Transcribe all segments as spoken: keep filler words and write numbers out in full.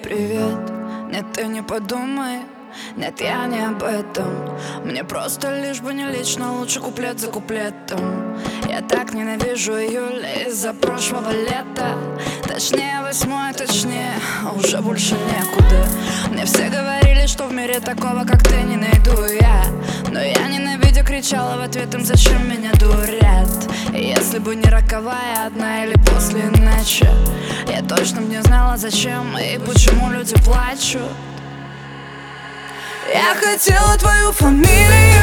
Привет, нет, ты не подумай. Нет, я не об этом. Мне просто лишь бы не лично, лучше куплет за куплетом. Я так ненавижу июль из-за прошлого лета. Точнее восьмое, точнее, уже больше некуда. Мне все говорили, что в мире такого, как ты, не найду я. Но я ненавидя кричала в ответ им, зачем меня дурят. И если бы не роковая одна или после ночи, я точно б не знала, зачем и почему люди плачут. Я хотела твою фамилию,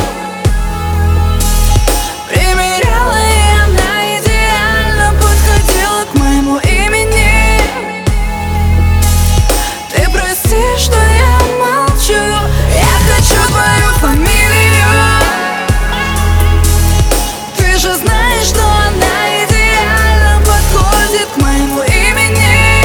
примеряла, и она идеально подходила к моему имени. Ты прости, что я молчу, я хочу твою фамилию. Ты же знаешь, что она идеально подходит к моему имени.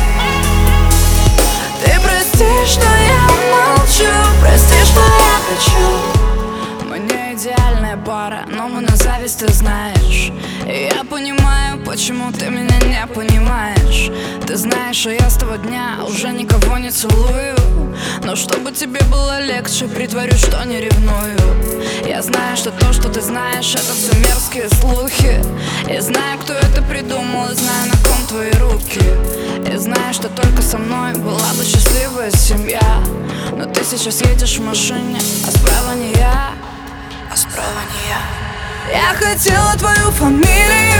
Ты прости, что я молчу, прости, что я хочу. Мы не идеальная пара, но мы на зависть, ты знаешь. И я понимаю, почему ты меня не понимаешь. Ты знаешь, что я с того дня уже никого не целую. Но чтобы тебе было легче, притворюсь, что не ревную. Я знаю, что то, что ты знаешь, это все мерзкие слухи. Я знаю, кто это придумал, и знаю, на ком твои руки. Я знаю, что только со мной была бы счастливая семья. Но ты сейчас едешь в машине, а справа не я, а справа не я. Я хотела твою фамилию,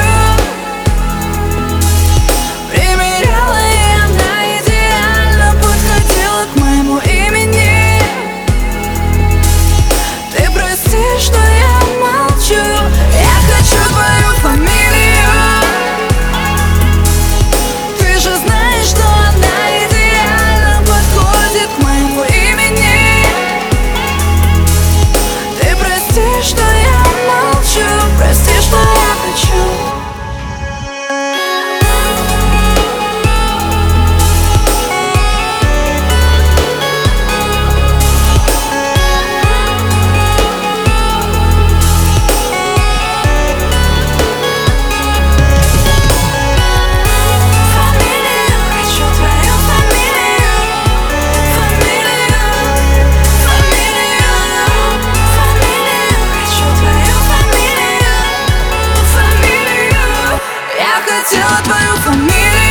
примеряла, и она идеально подходила к моему имени. Ты прости, что я молчу, я хочу твою фамилию. Ты же знаешь, что она идеально подходит к моему имени. Ты прости, что я молчу, прости, что я хочу. Хотела твою фамилию.